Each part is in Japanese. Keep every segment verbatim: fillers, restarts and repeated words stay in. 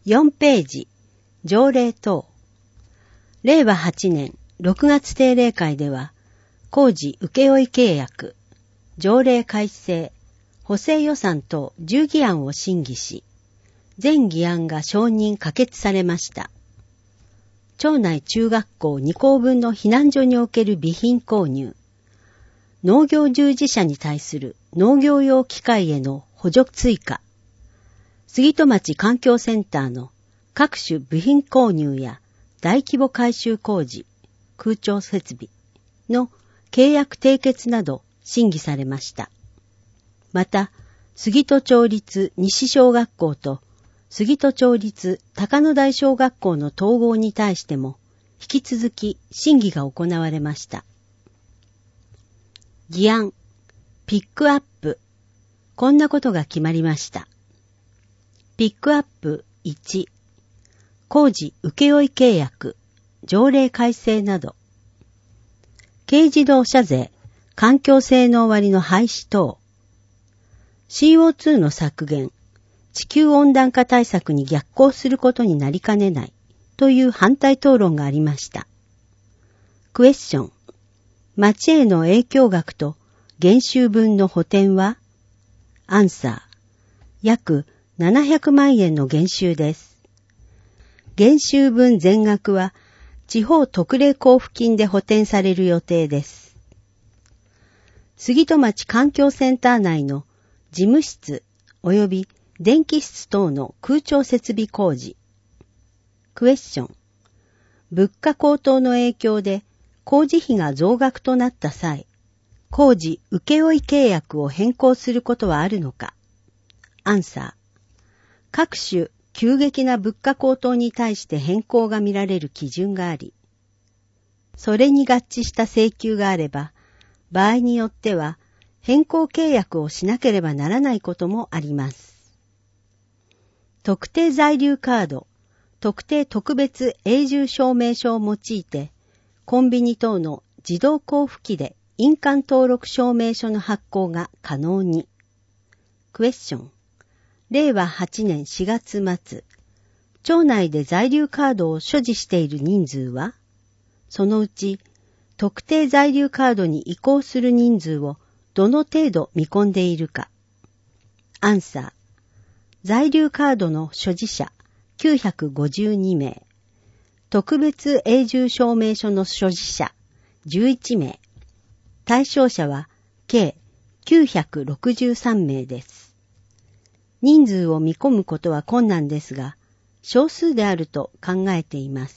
よんページ、条例等。れいわはちねんろくがつ定例会では、工事請負契約、条例改正、補正予算等じゅう議案を審議し、全議案が承認可決されました。町内中学校に校分の避難所における備品購入、農業従事者に対する農業用機械への補助追加、杉戸町環境センターの各種部品購入や大規模改修工事、空調設備の契約締結など審議されました。また、杉戸町立西小学校と杉戸町立高野台小学校の統合に対しても引き続き審議が行われました。議案、ピックアップ。こんなことが決まりました。ピックアップいち、工事請負契約、条例改正など、軽自動車税、環境性能割の廃止等、シーオーツー の削減、地球温暖化対策に逆行することになりかねないという反対討論がありました。クエスチョン、町への影響額と減収分の補填は？アンサー、約ななひゃくまんえんの減収です。減収分全額は地方特例交付金で補填される予定です。杉戸町環境センター内の事務室及び電気室等の空調設備工事。クエスチョン、物価高騰の影響で工事費が増額となった際、工事請負契約を変更することはあるのか？アンサー、各種急激な物価高騰に対して変更が見られる基準があり、それに合致した請求があれば、場合によっては変更契約をしなければならないこともあります。特定在留カード、特定特別永住証明書を用いて、コンビニ等の自動交付機で印鑑登録証明書の発行が可能に。クエスチョン、れいわはちねんしがつまつ、町内で在留カードを所持している人数は？そのうち、特定在留カードに移行する人数をどの程度見込んでいるか？アンサー、在留カードの所持者きゅうひゃくごじゅうにめい、特別永住証明書の所持者じゅういちめい、対象者は計きゅうひゃくろくじゅうさんめいです。人数を見込むことは困難ですが、少数であると考えています。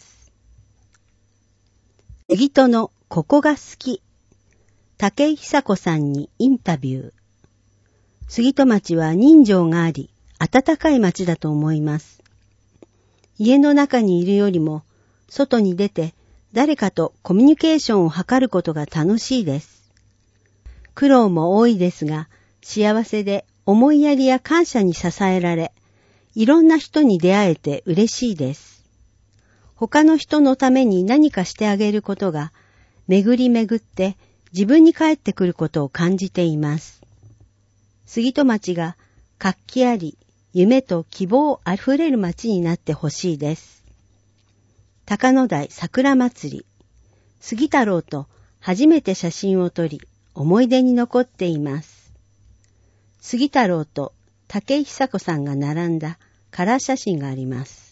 杉戸のここが好き。武井久子さんにインタビュー。杉戸町は人情があり、温かい町だと思います。家の中にいるよりも、外に出て誰かとコミュニケーションを図ることが楽しいです。苦労も多いですが、幸せで思いやりや感謝に支えられ、いろんな人に出会えて嬉しいです。他の人のために何かしてあげることが、巡り巡って自分に返ってくることを感じています。杉戸町が活気あり、夢と希望あふれる町になってほしいです。高野台桜祭り、杉太郎と初めて写真を撮り、思い出に残っています。杉太郎と武井久子さんが並んだカラー写真があります。